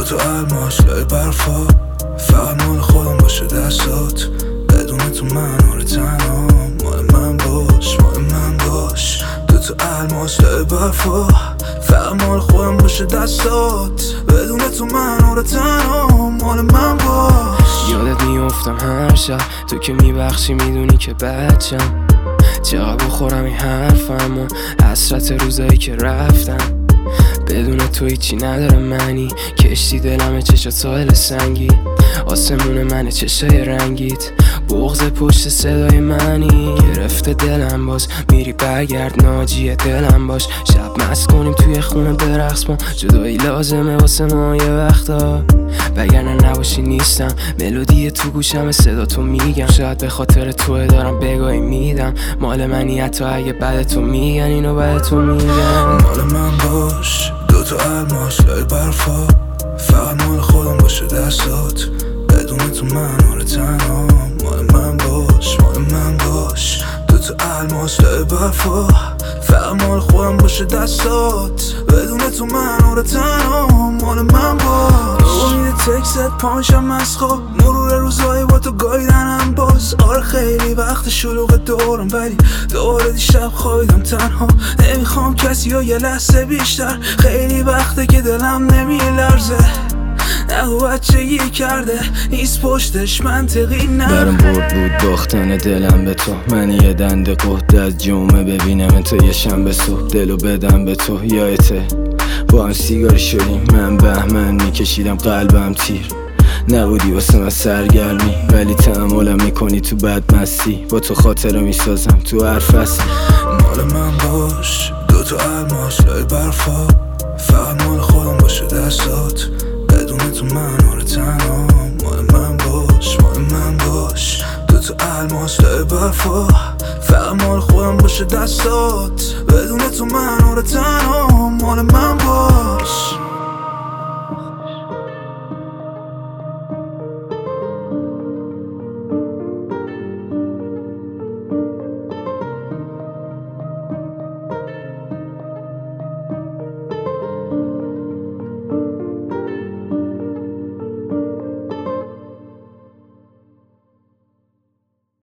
دوتا الماس لای برفا، فقط مال خودم باشه دستات، بدون تو من آره تنها، مال من باش مال من باش. دوتا الماس لای برفا، فقط مال خودم باشه دستات، بدون تو من آره تنها، مال من باش. یادت میافتم هر شب، تو که میبخشی میدونی که بچم، چقدر بخورم این حرفم و حسرت روزایی که رفتم. بدون تو هیچی نداره معنی، کشتی دلمه چشات ساحل سنگی، آسمون منه چشای رنگیت، بغض پشت صدای منی. گرفته دلم باز میری برگرد، ناجی دلم باش، شب مست کنیم توی خونه برقص ما، جدایی لازمه واسه ما یه وقتا، وگرنه نباشی نیستم. ملودی تو گوشم صدا تو میگم، شاید به خاطر توه دارم بگاهی میدم، مال منی حتی اگه بعد تو میگن اینو بعد تو میگن. مال من باش دوتا الماس لای برفا، فقط مال خودم باشه دستات، بدون تو من آره تنها، مال من باش مال من باش. دوتا الماس لای برفا، فقط مال خودم باشه دستات، بدون تو من آره تنها، مال من باش. امید تکست پانشم از خواب، مرور روزایی با تو گایدنم باز، آره خیلی وقت شلوغ دورم، ولی دوباره دیشب خوابیدم تنها، نمیخوام کسی یا یه لحظه بیشتر، خیلی وقته که دلم نمیلرزه، نگو بچگی کرده نیست پشتش منطقی نه. برام برد بود باختن دلم به تو، من یه دنده قهد از جمعه ببینم تو یه شنبه صبح، دلو بدم به تو یادته با هم سیگار شدیم، من بهمن میکشیدم قلبم تیر، نبودی واسه من سرگرمی ولی تحملم میکنی تو بدمستی، با تو خاطره میسازم تو هر فصل. مال من باش دوتا الماس لای برفا، فقط مال خودم باشه دستات، بدون تو من آره تنها، مال من باش مال من باش. دوتا الماس لای برفا، فقط مال خودم باشه دستات، بدون تو من آره تنها، مال من